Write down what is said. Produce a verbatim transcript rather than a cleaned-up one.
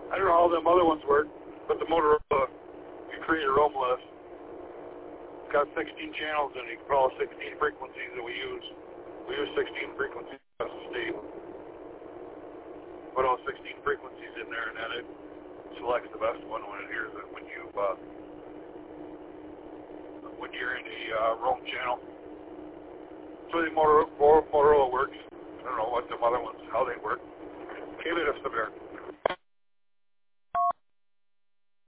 I don't know how them other ones work, but the Motorola, you create a roam list. It's got sixteen channels in it. You can follow sixteen frequencies that we use. We use sixteen frequencies across the state. Put all sixteen frequencies in there, and then it selects the best one when it hears it when you uh, when you're in a uh, roam channel. So the Motorola, Motorola works. I don't know what the other ones, how they work. Give it us the bear.